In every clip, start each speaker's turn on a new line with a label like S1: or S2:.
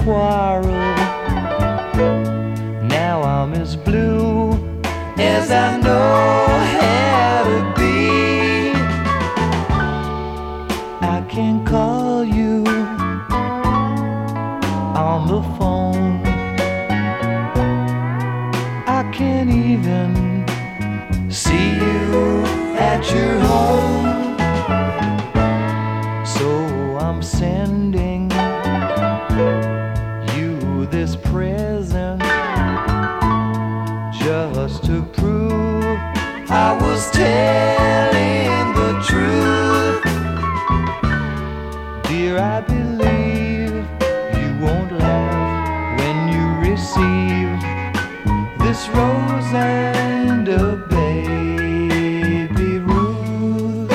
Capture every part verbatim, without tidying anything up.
S1: quarrel. Now I'm as blue as I know how to be. I can call you on the phone. I can't even see you at your home. So I'm sending you this present just to prove I was telling the truth. Dear, I believe you won't laugh when you receive this rose and a baby Ruth.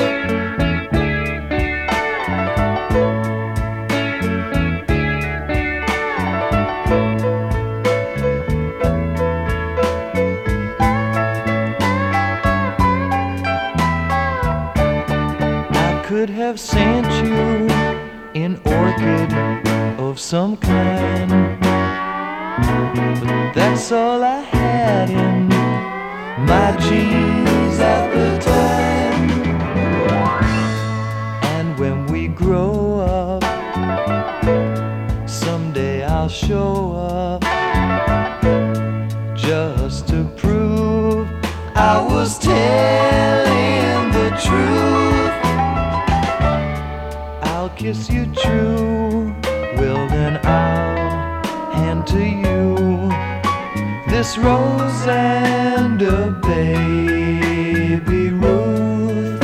S1: I could have sent you an orchid of some kind, but that's all I had in my jeans at the time. And when we grow up, someday I'll show up just to prove I was telling the truth. I'll kiss you true, well then I'll hand to you this rose and a baby Ruth.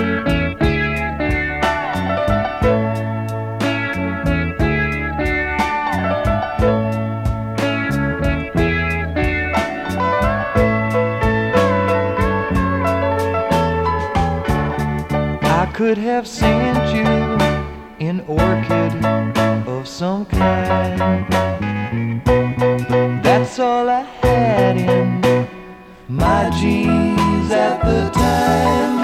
S1: I could have sent you an orchid of some kind. That's all I had in my jeans at the time.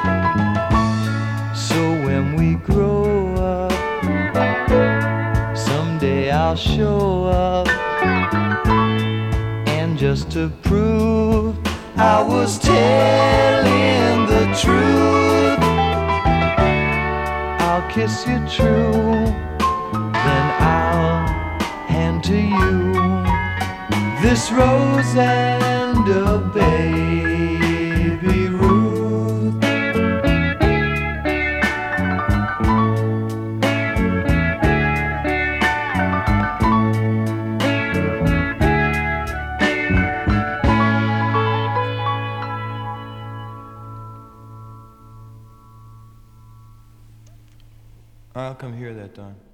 S1: So when we grow up, someday I'll show up, and just to prove I was telling the truth, I'll kiss you true, then I'll hand to you this rose and a baby Ruth. I'll come hear that, Don.